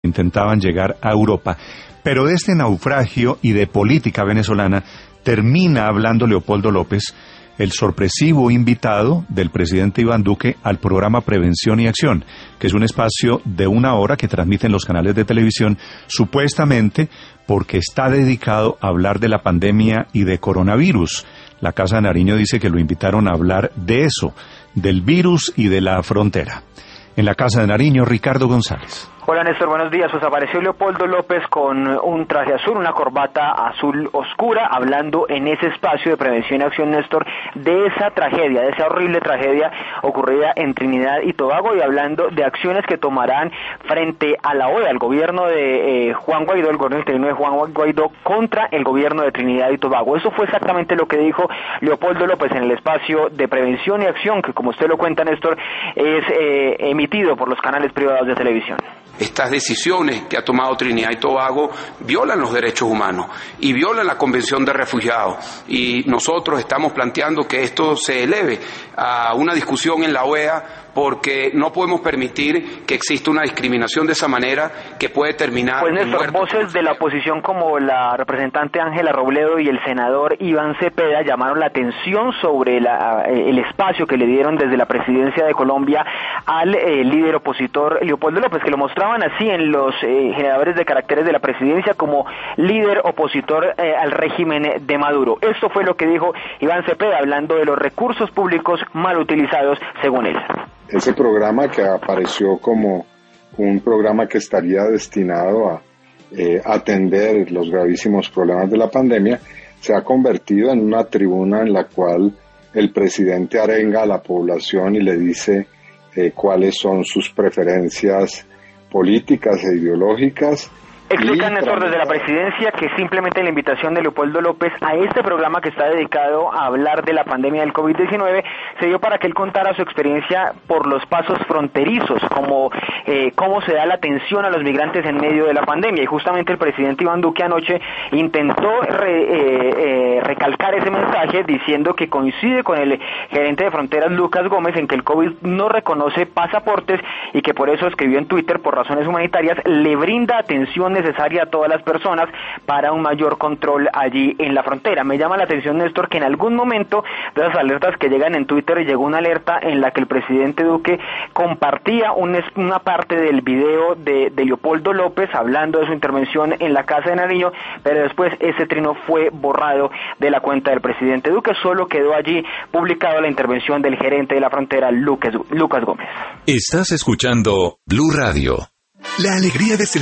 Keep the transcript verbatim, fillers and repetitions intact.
intentaban llegar a Europa. Pero de este naufragio y de política venezolana termina hablando Leopoldo López, el sorpresivo invitado del presidente Iván Duque al programa Prevención y Acción, que es un espacio de una hora que transmiten los canales de televisión, supuestamente porque está dedicado a hablar de la pandemia y de coronavirus. La Casa de Nariño dice que lo invitaron a hablar de eso, del virus y de la frontera. En la Casa de Nariño, Ricardo González. Hola Néstor, buenos días. Pues apareció Leopoldo López con un traje azul, una corbata azul oscura, hablando en ese espacio de Prevención y Acción, Néstor, de esa tragedia, de esa horrible tragedia ocurrida en Trinidad y Tobago, y hablando de acciones que tomarán frente a la O E A, el gobierno de eh, Juan Guaidó, el gobierno interino de Juan Guaidó, contra el gobierno de Trinidad y Tobago. Eso fue exactamente lo que dijo Leopoldo López en el espacio de Prevención y Acción, que, como usted lo cuenta, Néstor, es eh, emitido por los canales privados de televisión. Estas decisiones que ha tomado Trinidad y Tobago violan los derechos humanos y violan la Convención de Refugiados, y nosotros estamos planteando que esto se eleve a una discusión en la O E A, porque no podemos permitir que exista una discriminación de esa manera que puede terminar... Pues Néstor, en voces de la oposición como la representante Ángela Robledo y el senador Iván Cepeda llamaron la atención sobre la, el espacio que le dieron desde la presidencia de Colombia al eh, líder opositor Leopoldo López, que lo mostraban así en los eh, generadores de caracteres de la presidencia como líder opositor eh, al régimen de Maduro. Esto fue lo que dijo Iván Cepeda, hablando de los recursos públicos mal utilizados, según él. Ese programa, que apareció como un programa que estaría destinado a eh, atender los gravísimos problemas de la pandemia, se ha convertido en una tribuna en la cual el presidente arenga a la población y le dice eh, cuáles son sus preferencias políticas e ideológicas. Explican, Néstor, desde la presidencia que simplemente la invitación de Leopoldo López a este programa, que está dedicado a hablar de la pandemia del COVID diecinueve, se dio para que él contara su experiencia por los pasos fronterizos, como eh, cómo se da la atención a los migrantes en medio de la pandemia. Y justamente el presidente Iván Duque anoche intentó re, eh, eh, recalcar ese mensaje, diciendo que coincide con el gerente de fronteras Lucas Gómez en que el COVID no reconoce pasaportes y que por eso, escribió en Twitter, por razones humanitarias, le brinda atención necesaria a todas las personas para un mayor control allí en la frontera. Me llama la atención, Néstor, que en algún momento de las alertas que llegan en Twitter llegó una alerta en la que el presidente Duque compartía un, una parte del video de, de Leopoldo López hablando de su intervención en la Casa de Nariño, pero después ese trino fue borrado de la cuenta del presidente Duque. Solo quedó allí publicado la intervención del gerente de la frontera, Lucas, Lucas Gómez. Estás escuchando Blue Radio. La alegría de